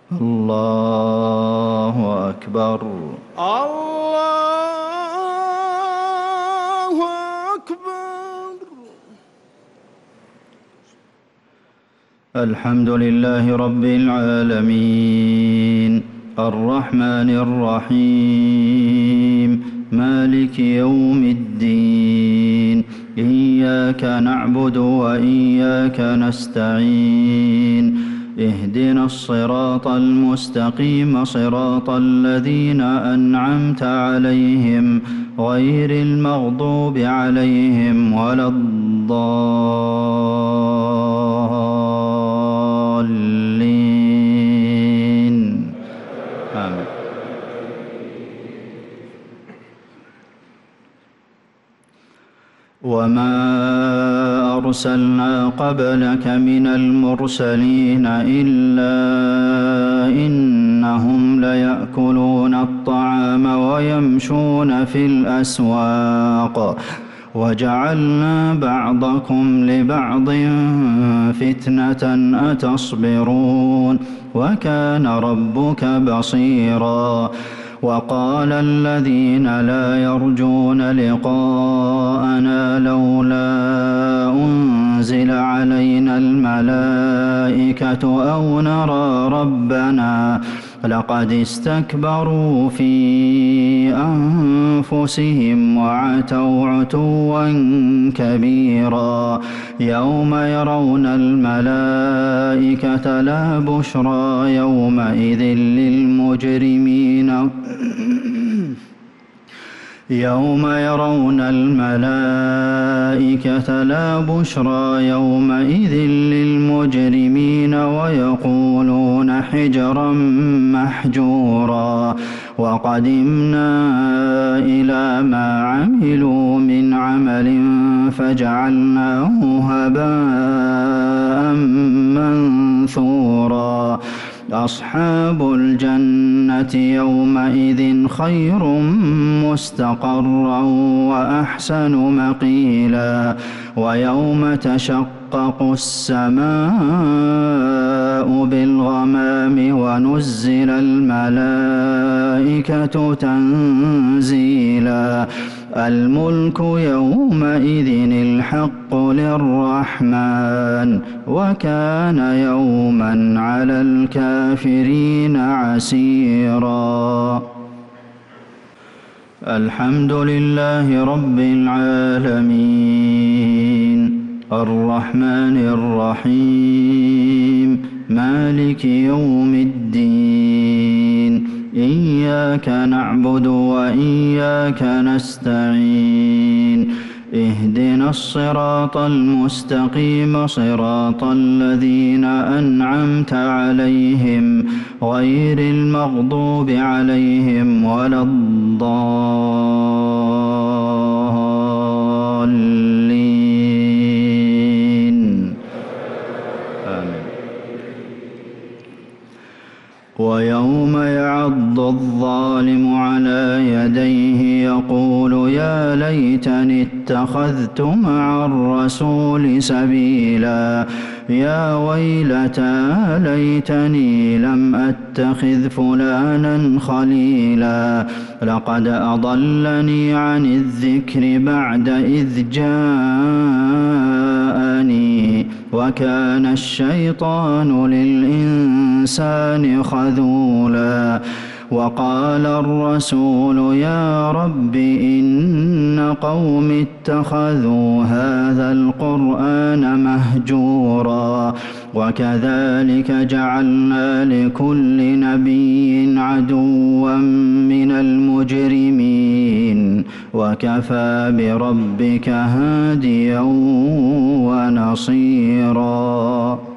الله أكبر. الله أكبر. الحمد لله رب العالمين الرحمن الرحيم مالك يوم الدين إياك نعبد وإياك نستعين اهدنا الصراط المستقيم صراط الذين أنعمت عليهم غير المغضوب عليهم ولا الضالين آمين. وما أرسلنا قبلك من المرسلين إلا إنهم ليأكلون الطعام ويمشون في الأسواق وجعلنا بعضكم لبعض فتنة أتصبرون وكان ربك بصيرا. وقال الذين لا يرجون لقاءنا لولا أنزل علينا الملائكة أو نرى ربنا لقد استكبروا في أنفسهم وعتوا عتوا كبيرا. يوم يرون الملائكة لا بشرى يومئذ للمجرمين يوم يرون الملائكة لا بشرى يومئذ للمجرمين ويقولون حجرا محجورا. وقدمنا إلى ما عملوا من عمل فجعلناه هباء منثورا. أصحاب الجنة يومئذ خير مستقرا وأحسن مقيلا. ويوم تشقق السماء بالغمام ونزل الملائكة تنزيلا. الملك يومئذ الحق للرحمن وكان يوما على الكافرين عسيرا. الحمد لله رب العالمين الرحمن الرحيم مالك يوم الدين إياك نعبد وإياك نستعين اهدنا الصراط المستقيم صراط الذين أنعمت عليهم غير المغضوب عليهم ولا الضالين آمين. ويوم يعض الظالم على يديه يقول يا ليتني اتخذت مع الرسول سبيلا. يا ويلتى ليتني لم أتخذ فلانا خليلا. لقد أضلني عن الذكر بعد إذ جاءني وكان الشيطان للإنسان خذولا. وقال الرسول يا رب إن قوم اتخذوا هذا القرآن مهجورا. وكذلك جعلنا لكل نبي عدوا من المجرمين وكفى بربك هاديا ونصيرا.